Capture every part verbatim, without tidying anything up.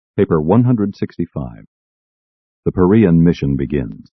Paper one hundred sixty-five. The Perean Mission begins.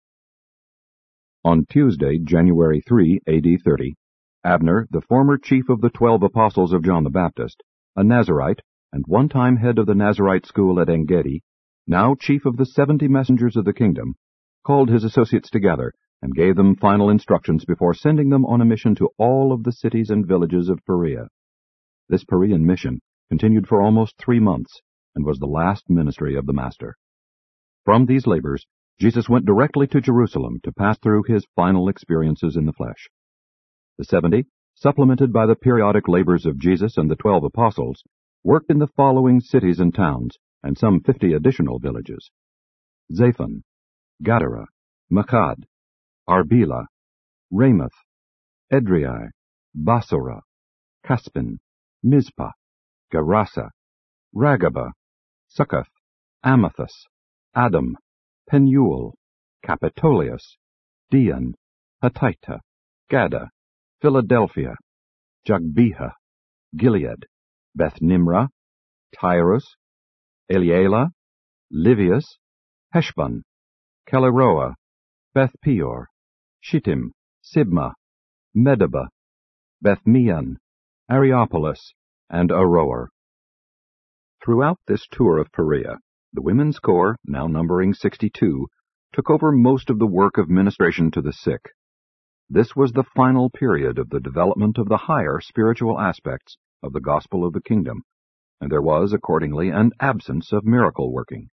On Tuesday, January third, A D thirty, Abner, the former chief of the twelve apostles of John the Baptist, a Nazarite, and one-time head of the Nazarite school at Engedi, now chief of the seventy messengers of the kingdom, called his associates together and gave them final instructions before sending them on a mission to all of the cities and villages of Perea. This Perean mission continued for almost three months and was the last ministry of the Master. From these labors, Jesus went directly to Jerusalem to pass through his final experiences in the flesh. The seventy, supplemented by the periodic labors of Jesus and the twelve apostles, worked in the following cities and towns, and some fifty additional villages: Zaphon, Gadara, Makad, Arbela, Ramoth, Edrei, Basora, Caspin, Mizpah, Gerasa, Ragaba, Succoth, Amathus, Adam, Penuel, Capitolius, Dion, Hatita, Gada, Philadelphia, Jogbeha, Gilead, Beth Nimrah, Tyrus, Eliela, Livius, Heshbon, Caleroa, Beth Peor, Shittim, Sibma, Medeba, Beth Meon, Areopolis, and Aroer. Throughout this tour of Perea, the Women's Corps, now numbering sixty-two, took over most of the work of ministration to the sick. This was the final period of the development of the higher spiritual aspects of the gospel of the kingdom, and there was, accordingly, an absence of miracle working.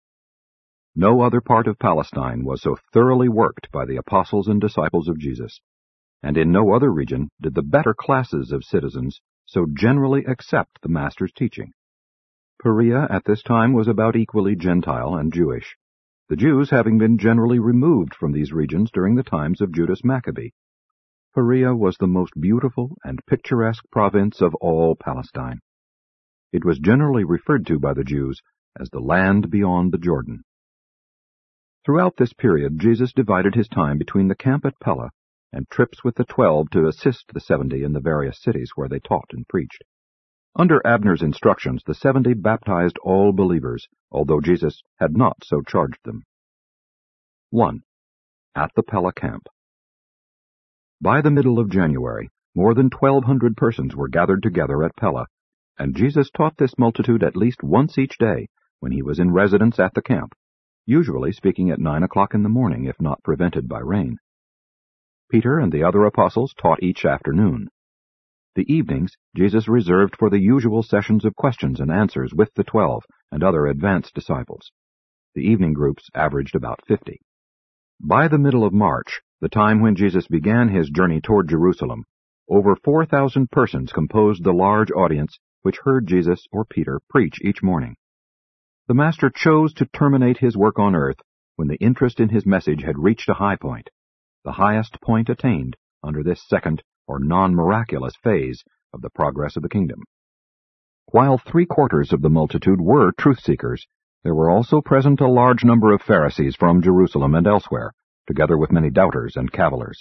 No other part of Palestine was so thoroughly worked by the apostles and disciples of Jesus, and in no other region did the better classes of citizens so generally accept the Master's teaching. Perea at this time was about equally Gentile and Jewish, the Jews having been generally removed from these regions during the times of Judas Maccabee. Perea was the most beautiful and picturesque province of all Palestine. It was generally referred to by the Jews as the land beyond the Jordan. Throughout this period, Jesus divided his time between the camp at Pella and trips with the twelve to assist the seventy in the various cities where they taught and preached. Under Abner's instructions, the seventy baptized all believers, although Jesus had not so charged them. one. At the Pella camp. By the middle of January, more than twelve hundred persons were gathered together at Pella, and Jesus taught this multitude at least once each day when he was in residence at the camp, usually speaking at nine o'clock in the morning if not prevented by rain. Peter and the other apostles taught each afternoon. The evenings Jesus reserved for the usual sessions of questions and answers with the twelve and other advanced disciples. The evening groups averaged about fifty. By the middle of March, the time when Jesus began his journey toward Jerusalem, over four thousand persons composed the large audience which heard Jesus or Peter preach each morning. The Master chose to terminate his work on earth when the interest in his message had reached a high point, the highest point attained under this second or non-miraculous phase of the progress of the kingdom. While three-quarters of the multitude were truth-seekers, there were also present a large number of Pharisees from Jerusalem and elsewhere, together with many doubters and cavillers.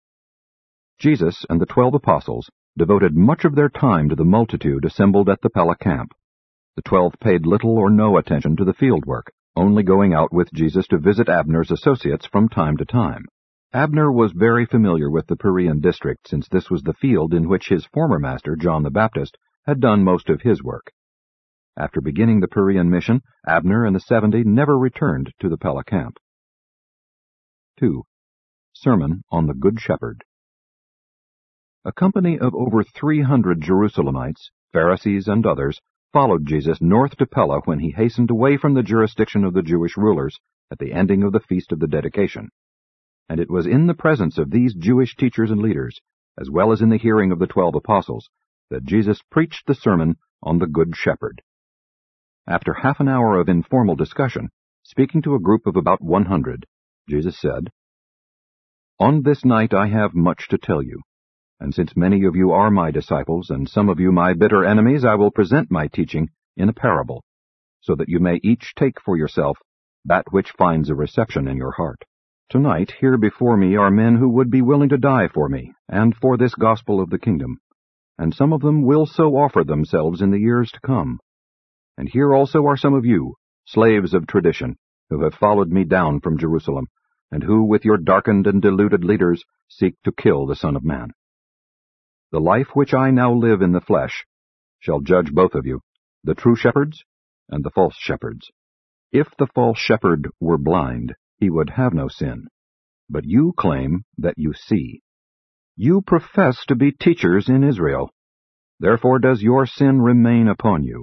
Jesus and the twelve apostles devoted much of their time to the multitude assembled at the Pella camp. The twelve paid little or no attention to the field work, only going out with Jesus to visit Abner's associates from time to time. Abner was very familiar with the Perean district, since this was the field in which his former master, John the Baptist, had done most of his work. After beginning the Perean mission, Abner and the seventy never returned to the Pella camp. two. Sermon on the Good Shepherd. A company of over three hundred Jerusalemites, Pharisees, and others followed Jesus north to Pella when he hastened away from the jurisdiction of the Jewish rulers at the ending of the Feast of the Dedication. And it was in the presence of these Jewish teachers and leaders, as well as in the hearing of the twelve apostles, that Jesus preached the sermon on the Good Shepherd. After half an hour of informal discussion, speaking to a group of about one hundred, Jesus said, "On this night I have much to tell you, and since many of you are my disciples and some of you my bitter enemies, I will present my teaching in a parable, so that you may each take for yourself that which finds a reception in your heart. Tonight, here before me are men who would be willing to die for me, and for this gospel of the kingdom, and some of them will so offer themselves in the years to come. And here also are some of you, slaves of tradition, who have followed me down from Jerusalem, and who, with your darkened and deluded leaders, seek to kill the Son of Man. The life which I now live in the flesh shall judge both of you, the true shepherds and the false shepherds. If the false shepherd were blind, he would have no sin. But you claim that you see. You profess to be teachers in Israel. Therefore does your sin remain upon you.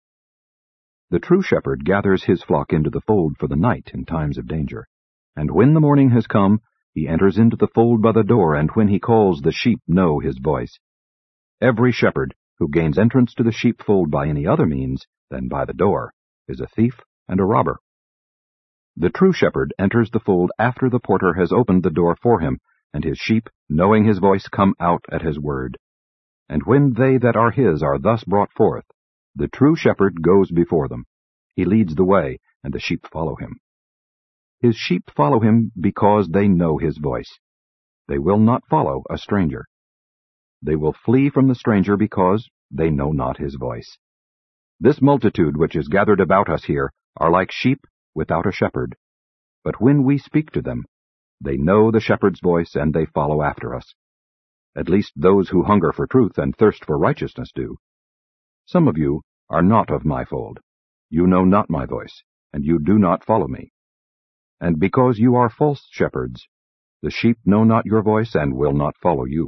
The true shepherd gathers his flock into the fold for the night in times of danger. And when the morning has come, he enters into the fold by the door, and when he calls, the sheep know his voice. Every shepherd who gains entrance to the sheepfold by any other means than by the door is a thief and a robber. The true shepherd enters the fold after the porter has opened the door for him, and his sheep, knowing his voice, come out at his word. And when they that are his are thus brought forth, the true shepherd goes before them. He leads the way, and the sheep follow him. His sheep follow him because they know his voice. They will not follow a stranger. They will flee from the stranger because they know not his voice. This multitude which is gathered about us here are like sheep without a shepherd. But when we speak to them, they know the shepherd's voice, and they follow after us. At least those who hunger for truth and thirst for righteousness do. Some of you are not of my fold. You know not my voice, and you do not follow me. And because you are false shepherds, the sheep know not your voice and will not follow you.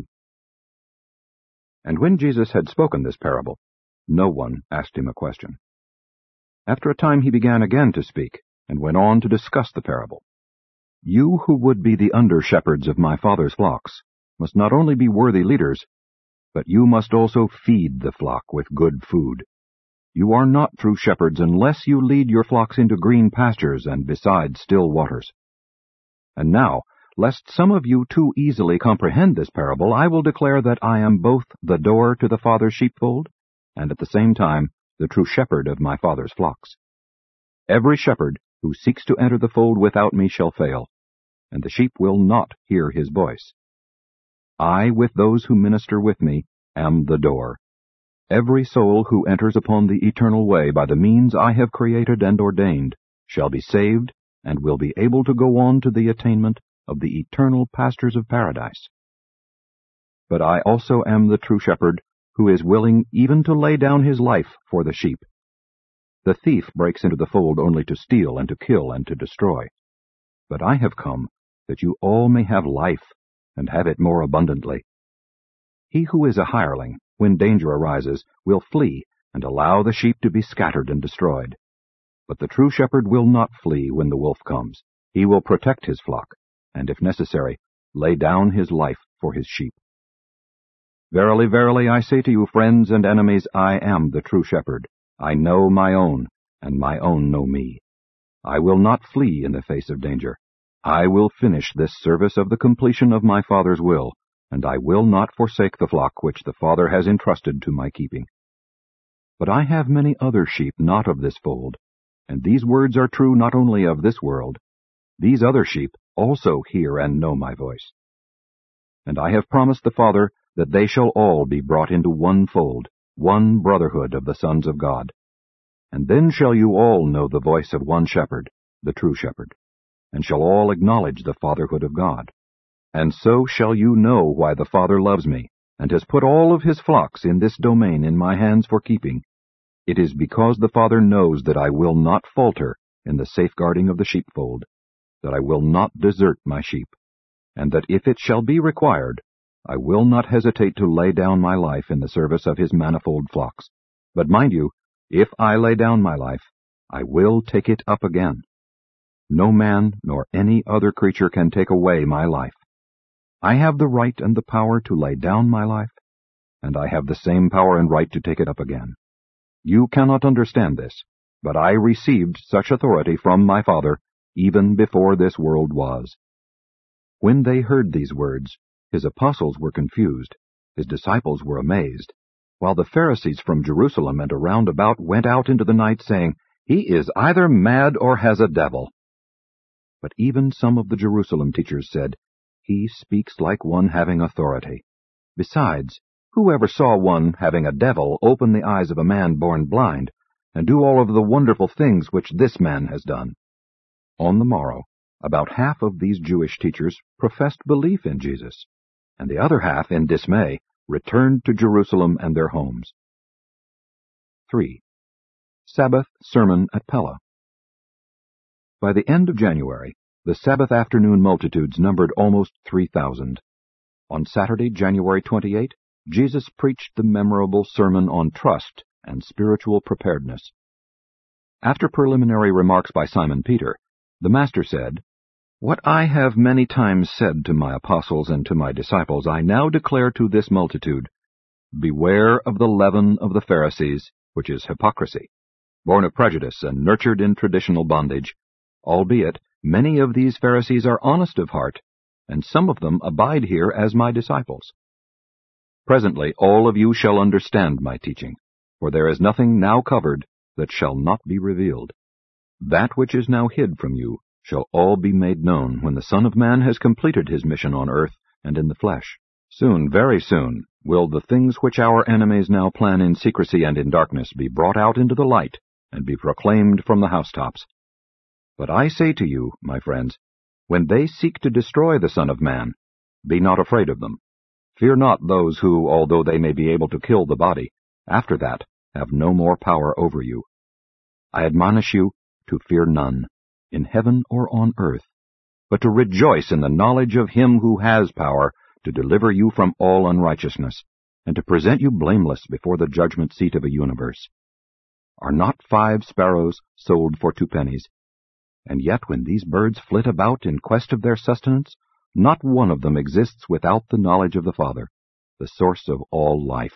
And when Jesus had spoken this parable, no one asked him a question. After a time he began again to speak, and went on to discuss the parable. You who would be the under-shepherds of my Father's flocks must not only be worthy leaders, but you must also feed the flock with good food. You are not true shepherds unless you lead your flocks into green pastures and beside still waters. And now, lest some of you too easily comprehend this parable, I will declare that I am both the door to the Father's sheepfold, and at the same time the true shepherd of my Father's flocks. Every shepherd who seeks to enter the fold without me shall fail, and the sheep will not hear his voice. I, with those who minister with me, am the door. Every soul who enters upon the eternal way by the means I have created and ordained shall be saved and will be able to go on to the attainment of the eternal pastures of paradise. But I also am the true shepherd, who is willing even to lay down his life for the sheep. The thief breaks into the fold only to steal and to kill and to destroy. But I have come that you all may have life, and have it more abundantly. He who is a hireling, when danger arises, will flee and allow the sheep to be scattered and destroyed. But the true shepherd will not flee when the wolf comes. He will protect his flock, and if necessary, lay down his life for his sheep. Verily, verily, I say to you, friends and enemies, I am the true shepherd. I know my own, and my own know me. I will not flee in the face of danger. I will finish this service of the completion of my Father's will, and I will not forsake the flock which the Father has entrusted to my keeping. But I have many other sheep not of this fold, and these words are true not only of this world. These other sheep also hear and know my voice. And I have promised the Father that they shall all be brought into one fold, one brotherhood of the sons of God. And then shall you all know the voice of one shepherd, the true shepherd, and shall all acknowledge the fatherhood of God. And so shall you know why the Father loves me, and has put all of his flocks in this domain in my hands for keeping. It is because the Father knows that I will not falter in the safeguarding of the sheepfold, that I will not desert my sheep, and that if it shall be required, I will not hesitate to lay down my life in the service of his manifold flocks. But mind you, if I lay down my life, I will take it up again. No man nor any other creature can take away my life. I have the right and the power to lay down my life, and I have the same power and right to take it up again. You cannot understand this, but I received such authority from my Father even before this world was. When they heard these words, his apostles were confused, his disciples were amazed, while the Pharisees from Jerusalem and around about went out into the night, saying, He is either mad or has a devil. But even some of the Jerusalem teachers said, He speaks like one having authority. Besides, who ever saw one having a devil open the eyes of a man born blind, and do all of the wonderful things which this man has done." On the morrow, about half of these Jewish teachers professed belief in Jesus, and the other half, in dismay, returned to Jerusalem and their homes. three. Sabbath Sermon at Pella. By the end of January, the Sabbath afternoon multitudes numbered almost three thousand. On Saturday, January twenty-eighth, Jesus preached the memorable sermon on trust and spiritual preparedness. After preliminary remarks by Simon Peter, the Master said, "What I have many times said to my apostles and to my disciples, I now declare to this multitude, beware of the leaven of the Pharisees, which is hypocrisy, born of prejudice and nurtured in traditional bondage, albeit many of these Pharisees are honest of heart, and some of them abide here as my disciples. Presently all of you shall understand my teaching, for there is nothing now covered that shall not be revealed. That which is now hid from you shall all be made known when the Son of Man has completed his mission on earth and in the flesh. Soon, very soon, will the things which our enemies now plan in secrecy and in darkness be brought out into the light and be proclaimed from the housetops. But I say to you, my friends, when they seek to destroy the Son of Man, be not afraid of them. Fear not those who, although they may be able to kill the body, after that have no more power over you. I admonish you to fear none, in heaven or on earth, but to rejoice in the knowledge of him who has power to deliver you from all unrighteousness, and to present you blameless before the judgment seat of a universe. Are not five sparrows sold for two pennies? And yet when these birds flit about in quest of their sustenance, not one of them exists without the knowledge of the Father, the source of all life.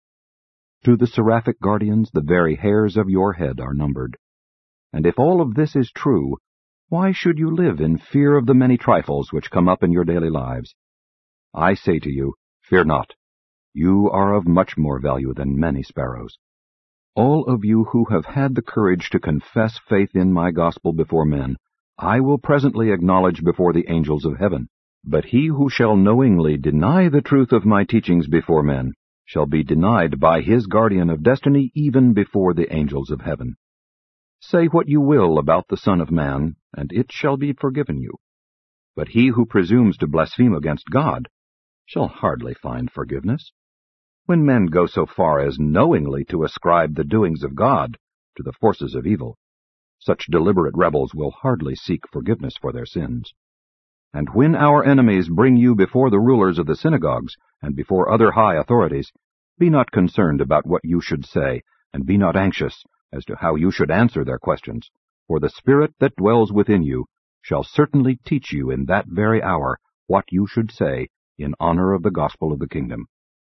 To the seraphic guardians the very hairs of your head are numbered. And if all of this is true, why should you live in fear of the many trifles which come up in your daily lives? I say to you, fear not. You are of much more value than many sparrows. All of you who have had the courage to confess faith in my gospel before men, I will presently acknowledge before the angels of heaven. But he who shall knowingly deny the truth of my teachings before men shall be denied by his guardian of destiny even before the angels of heaven. Say what you will about the Son of Man, and it shall be forgiven you. But he who presumes to blaspheme against God shall hardly find forgiveness. When men go so far as knowingly to ascribe the doings of God to the forces of evil, such deliberate rebels will hardly seek forgiveness for their sins. And when our enemies bring you before the rulers of the synagogues and before other high authorities, be not concerned about what you should say, and be not anxious as to how you should answer their questions, for the Spirit that dwells within you shall certainly teach you in that very hour what you should say in honor of the gospel of the kingdom.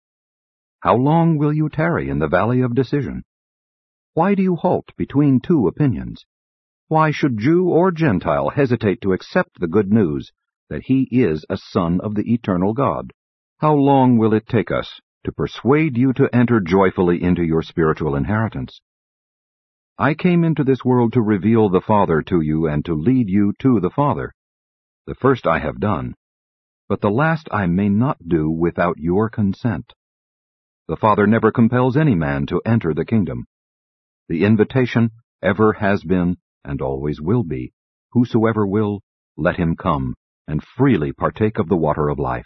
How long will you tarry in the valley of decision? Why do you halt between two opinions? Why should Jew or Gentile hesitate to accept the good news that he is a son of the eternal God? How long will it take us to persuade you to enter joyfully into your spiritual inheritance? I came into this world to reveal the Father to you and to lead you to the Father. The first I have done, but the last I may not do without your consent. The Father never compels any man to enter the kingdom. The invitation ever has been and always will be, whosoever will, let him come, and freely partake of the water of life.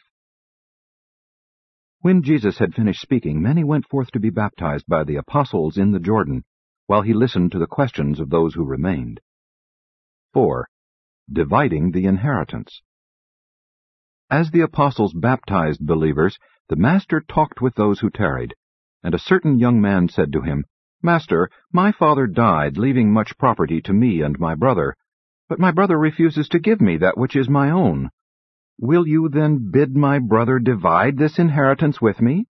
When Jesus had finished speaking, many went forth to be baptized by the apostles in the Jordan, while he listened to the questions of those who remained. four. Dividing the inheritance. As the apostles baptized believers, the Master talked with those who tarried, and a certain young man said to him, Master, my father died, leaving much property to me and my brother, but my brother refuses to give me that which is my own. Will you then bid my brother divide this inheritance with me?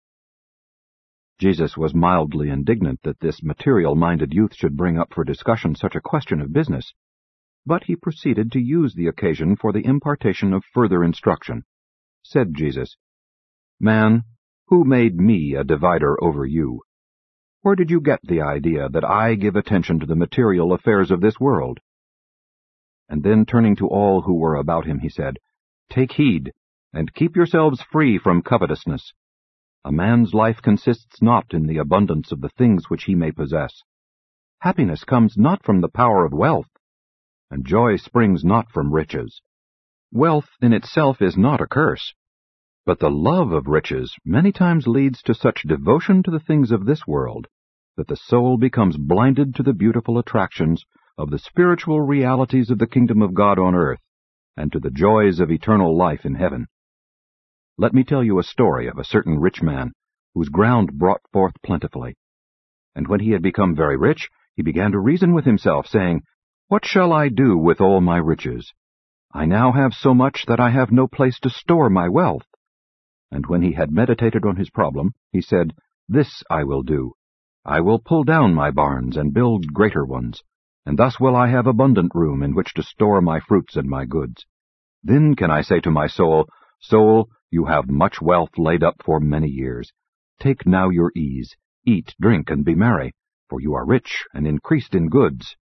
Jesus was mildly indignant that this material-minded youth should bring up for discussion such a question of business, but he proceeded to use the occasion for the impartation of further instruction. Said Jesus, Man, who made me a divider over you? Where did you get the idea that I give attention to the material affairs of this world? And then turning to all who were about him, he said, Take heed, and keep yourselves free from covetousness. A man's life consists not in the abundance of the things which he may possess. Happiness comes not from the power of wealth, and joy springs not from riches. Wealth in itself is not a curse, but the love of riches many times leads to such devotion to the things of this world that the soul becomes blinded to the beautiful attractions of the spiritual realities of the kingdom of God on earth and to the joys of eternal life in heaven. Let me tell you a story of a certain rich man whose ground brought forth plentifully. And when he had become very rich, he began to reason with himself, saying, "What shall I do with all my riches? I now have so much that I have no place to store my wealth." And when he had meditated on his problem, he said, "This I will do. I will pull down my barns and build greater ones, and thus will I have abundant room in which to store my fruits and my goods. Then can I say to my soul, Soul, you have much wealth laid up for many years. Take now your ease, eat, drink, and be merry, for you are rich and increased in goods."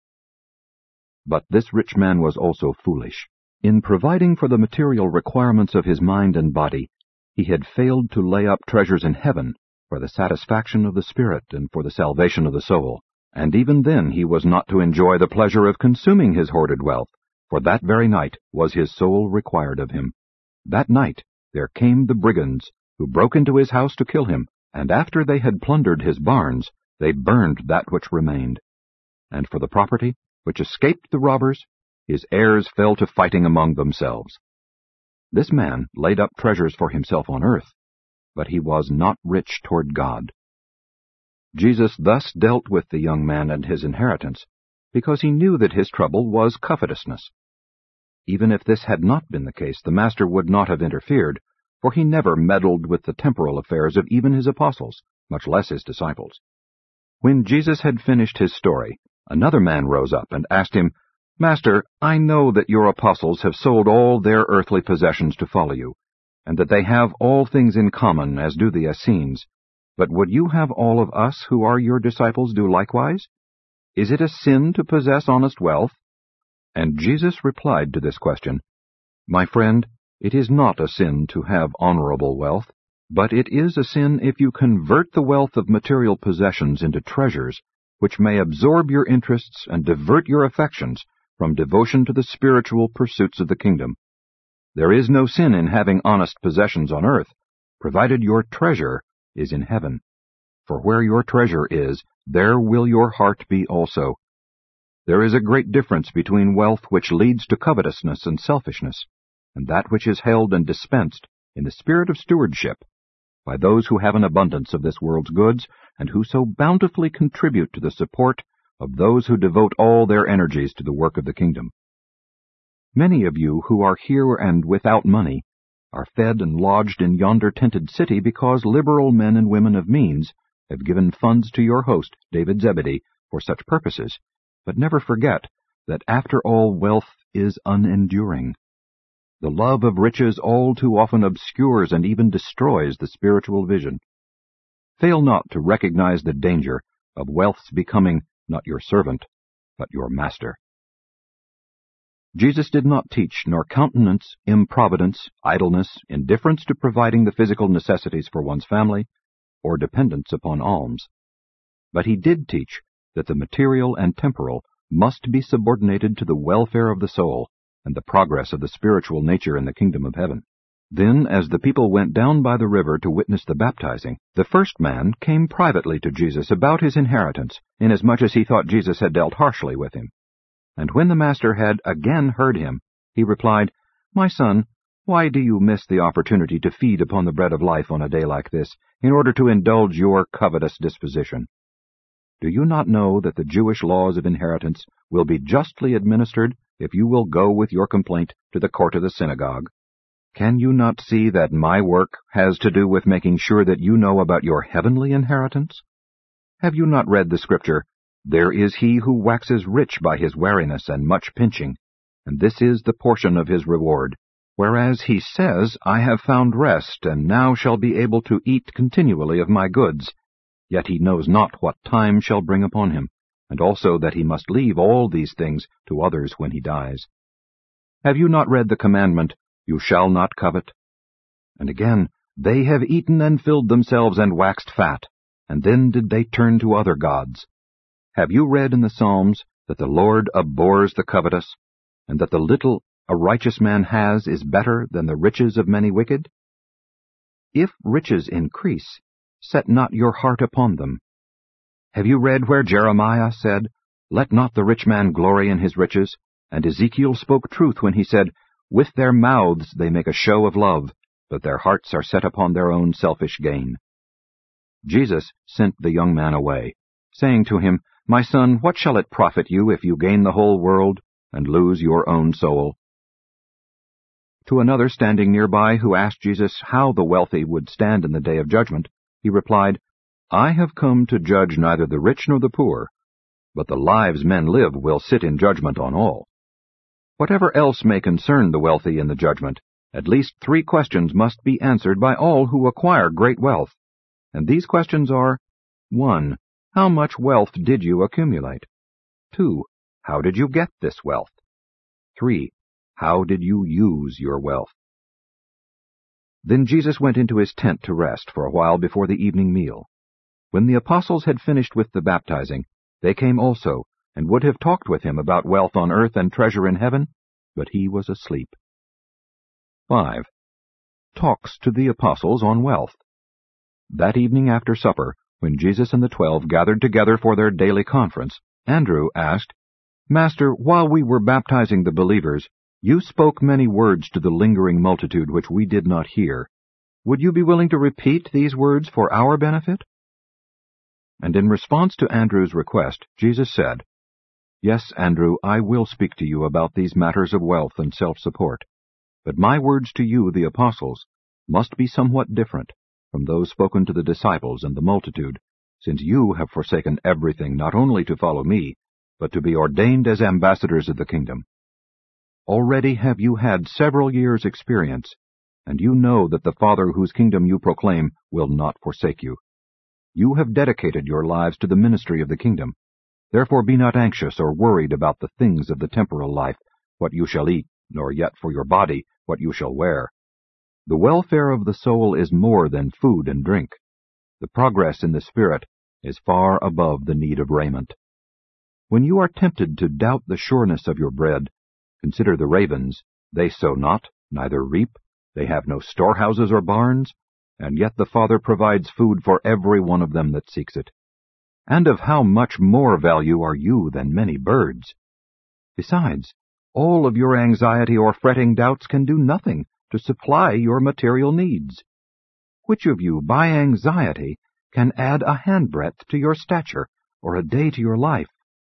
But this rich man was also foolish. In providing for the material requirements of his mind and body, he had failed to lay up treasures in heaven for the satisfaction of the spirit and for the salvation of the soul. And even then he was not to enjoy the pleasure of consuming his hoarded wealth, for that very night was his soul required of him. That night there came the brigands, who broke into his house to kill him, and after they had plundered his barns, they burned that which remained. And for the property which escaped the robbers, his heirs fell to fighting among themselves. This man laid up treasures for himself on earth, but he was not rich toward God. Jesus thus dealt with the young man and his inheritance, because he knew that his trouble was covetousness. Even if this had not been the case, the Master would not have interfered, for he never meddled with the temporal affairs of even his apostles, much less his disciples. When Jesus had finished his story, another man rose up and asked him, "Master, I know that your apostles have sold all their earthly possessions to follow you, and that they have all things in common, as do the Essenes. But would you have all of us who are your disciples do likewise? Is it a sin to possess honest wealth?" And Jesus replied to this question, "My friend, it is not a sin to have honorable wealth, but it is a sin if you convert the wealth of material possessions into treasures, which may absorb your interests and divert your affections from devotion to the spiritual pursuits of the kingdom. There is no sin in having honest possessions on earth, provided your treasure is in heaven. For where your treasure is, there will your heart be also. There is a great difference between wealth which leads to covetousness and selfishness, and that which is held and dispensed in the spirit of stewardship by those who have an abundance of this world's goods, and who so bountifully contribute to the support of those who devote all their energies to the work of the kingdom. Many of you who are here and without money are fed and lodged in yonder tented city because liberal men and women of means have given funds to your host, David Zebedee, for such purposes. But never forget that after all wealth is unenduring. The love of riches all too often obscures and even destroys the spiritual vision. Fail not to recognize the danger of wealth's becoming not your servant, but your master. Jesus did not teach nor countenance improvidence, idleness, indifference to providing the physical necessities for one's family, or dependence upon alms. But he did teach that the material and temporal must be subordinated to the welfare of the soul and the progress of the spiritual nature in the kingdom of heaven. Then, as the people went down by the river to witness the baptizing, the first man came privately to Jesus about his inheritance, inasmuch as he thought Jesus had dealt harshly with him. And when the Master had again heard him, he replied, "My son, why do you miss the opportunity to feed upon the bread of life on a day like this, in order to indulge your covetous disposition? Do you not know that the Jewish laws of inheritance will be justly administered if you will go with your complaint to the court of the synagogue? Can you not see that my work has to do with making sure that you know about your heavenly inheritance? Have you not read the scripture, 'There is he who waxes rich by his wariness and much pinching, and this is the portion of his reward. Whereas he says, I have found rest, and now shall be able to eat continually of my goods. Yet he knows not what time shall bring upon him, and also that he must leave all these things to others when he dies. Have you not read the commandment, You shall not covet? And again, they have eaten and filled themselves and waxed fat, and then did they turn to other gods. Have you read in the Psalms that the Lord abhors the covetous, and that the little a righteous man has is better than the riches of many wicked? If riches increase, set not your heart upon them. Have you read where Jeremiah said, Let not the rich man glory in his riches, and Ezekiel spoke truth when he said, With their mouths they make a show of love, but their hearts are set upon their own selfish gain. Jesus sent the young man away, saying to him, My son, what shall it profit you if you gain the whole world and lose your own soul? To another standing nearby who asked Jesus how the wealthy would stand in the day of judgment, he replied, I have come to judge neither the rich nor the poor, but the lives men live will sit in judgment on all. Whatever else may concern the wealthy in the judgment, at least three questions must be answered by all who acquire great wealth. And these questions are, one. How much wealth did you accumulate? two. How did you get this wealth? three. How did you use your wealth? Then Jesus went into his tent to rest for a while before the evening meal. When the apostles had finished with the baptizing, they came also, and would have talked with him about wealth on earth and treasure in heaven, but he was asleep. five. Talks to the apostles on wealth. That evening after supper, when Jesus and the twelve gathered together for their daily conference, Andrew asked, Master, while we were baptizing the believers, you spoke many words to the lingering multitude which we did not hear. Would you be willing to repeat these words for our benefit? And in response to Andrew's request, Jesus said, Yes, Andrew, I will speak to you about these matters of wealth and self-support. But my words to you, the apostles, must be somewhat different from those spoken to the disciples and the multitude, since you have forsaken everything not only to follow me, but to be ordained as ambassadors of the kingdom. Already have you had several years' experience, and you know that the Father whose kingdom you proclaim will not forsake you. You have dedicated your lives to the ministry of the kingdom. Therefore be not anxious or worried about the things of the temporal life, what you shall eat, nor yet for your body what you shall wear. The welfare of the soul is more than food and drink. The progress in the Spirit is far above the need of raiment. When you are tempted to doubt the sureness of your bread, consider the ravens. They sow not, neither reap, they have no storehouses or barns, and yet the Father provides food for every one of them that seeks it. And of how much more value are you than many birds? Besides, all of your anxiety or fretting doubts can do nothing to supply your material needs. Which of you, by anxiety, can add a handbreadth to your stature, or a day to your life?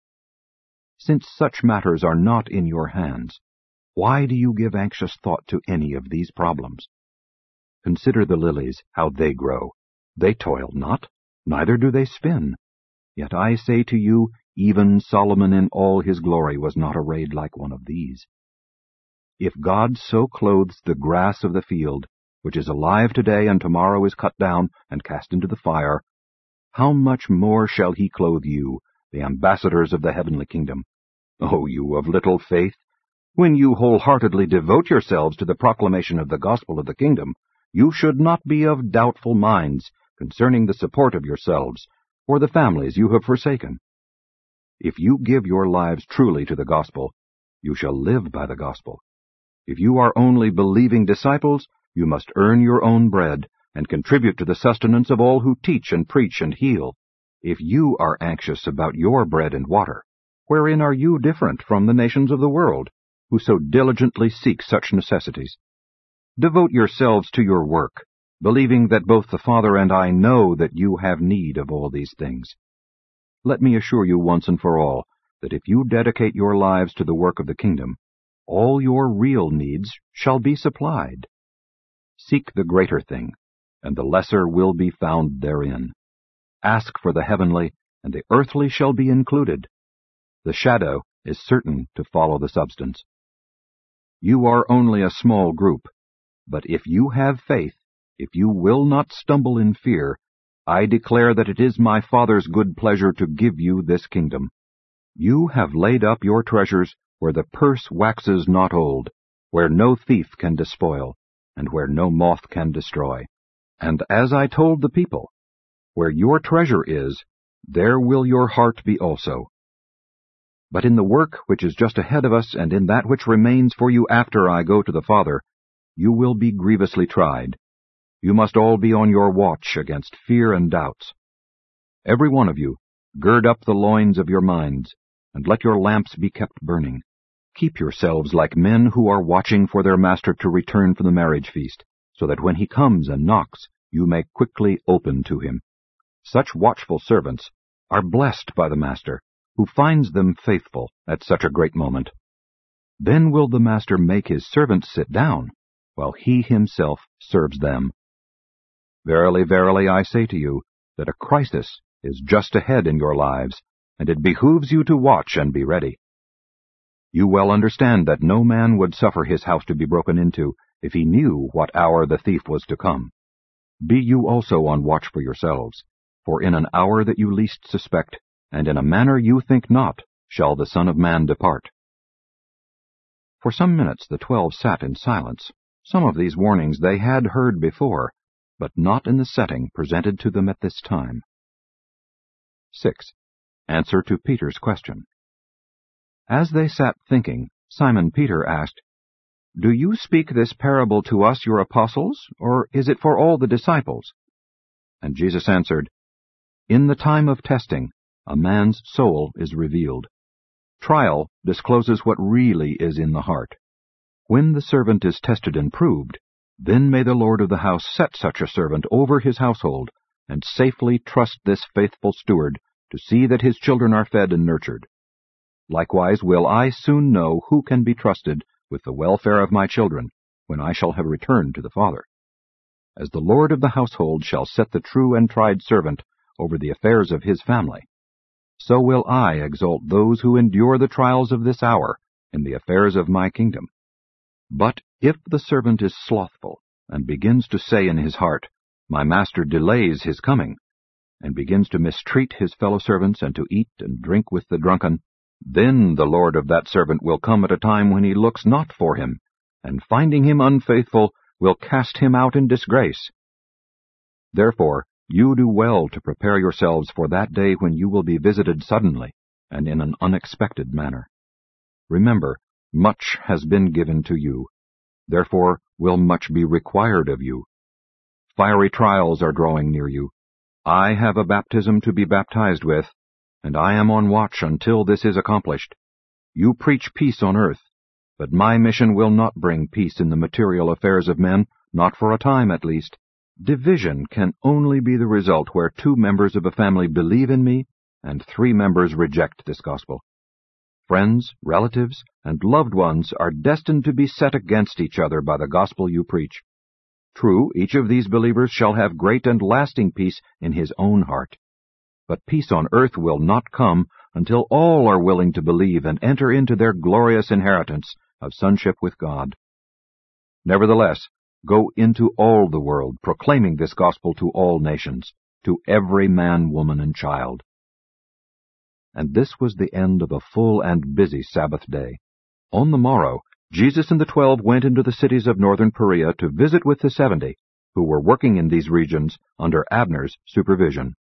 Since such matters are not in your hands, why do you give anxious thought to any of these problems? Consider the lilies, how they grow. They toil not, neither do they spin. Yet I say to you, even Solomon in all his glory was not arrayed like one of these. If God so clothes the grass of the field, which is alive today and tomorrow is cut down and cast into the fire, how much more shall he clothe you, the ambassadors of the heavenly kingdom? O you of little faith! When you wholeheartedly devote yourselves to the proclamation of the gospel of the kingdom, you should not be of doubtful minds concerning the support of yourselves, or the families you have forsaken. If you give your lives truly to the gospel, you shall live by the gospel. If you are only believing disciples, you must earn your own bread and contribute to the sustenance of all who teach and preach and heal. If you are anxious about your bread and water, wherein are you different from the nations of the world, who so diligently seek such necessities? Devote yourselves to your work, believing that both the Father and I know that you have need of all these things. Let me assure you once and for all that if you dedicate your lives to the work of the kingdom, all your real needs shall be supplied. Seek the greater thing, and the lesser will be found therein. Ask for the heavenly, and the earthly shall be included. The shadow is certain to follow the substance. You are only a small group, but if you have faith, if you will not stumble in fear, I declare that it is my Father's good pleasure to give you this kingdom. You have laid up your treasures where the purse waxes not old, where no thief can despoil, and where no moth can destroy. And as I told the people, where your treasure is, there will your heart be also. But in the work which is just ahead of us, and in that which remains for you after I go to the Father, you will be grievously tried. You must all be on your watch against fear and doubts. Every one of you, gird up the loins of your minds, and let your lamps be kept burning. Keep yourselves like men who are watching for their master to return from the marriage feast, so that when he comes and knocks, you may quickly open to him. Such watchful servants are blessed by the master, who finds them faithful at such a great moment. Then will the master make his servants sit down, while he himself serves them. Verily, verily, I say to you, that a crisis is just ahead in your lives, and it behooves you to watch and be ready. You well understand that no man would suffer his house to be broken into if he knew what hour the thief was to come. Be you also on watch for yourselves, for in an hour that you least suspect, and in a manner you think not, shall the Son of Man depart. For some minutes the twelve sat in silence. Some of these warnings they had heard before, but not in the setting presented to them at this time. six. Answer to Peter's question. As they sat thinking, Simon Peter asked, Do you speak this parable to us, your apostles, or is it for all the disciples? And Jesus answered, In the time of testing, a man's soul is revealed. Trial discloses what really is in the heart. When the servant is tested and proved, then may the Lord of the house set such a servant over his household, and safely trust this faithful steward to see that his children are fed and nurtured. Likewise will I soon know who can be trusted with the welfare of my children, when I shall have returned to the Father. As the Lord of the household shall set the true and tried servant over the affairs of his family, so will I exalt those who endure the trials of this hour in the affairs of my kingdom. But if the servant is slothful, and begins to say in his heart, My master delays his coming, and begins to mistreat his fellow servants and to eat and drink with the drunken, then the Lord of that servant will come at a time when he looks not for him, and finding him unfaithful, will cast him out in disgrace. Therefore, you do well to prepare yourselves for that day when you will be visited suddenly and in an unexpected manner. Remember, much has been given to you, therefore will much be required of you. Fiery trials are drawing near you. I have a baptism to be baptized with, and I am on watch until this is accomplished. You preach peace on earth, but my mission will not bring peace in the material affairs of men, not for a time at least. Division can only be the result where two members of a family believe in me, and three members reject this gospel. Friends, relatives, and loved ones are destined to be set against each other by the gospel you preach. True, each of these believers shall have great and lasting peace in his own heart. But peace on earth will not come until all are willing to believe and enter into their glorious inheritance of sonship with God. Nevertheless, go into all the world, proclaiming this gospel to all nations, to every man, woman, and child. And this was the end of a full and busy Sabbath day. On the morrow, Jesus and the twelve went into the cities of northern Perea to visit with the seventy, who were working in these regions under Abner's supervision.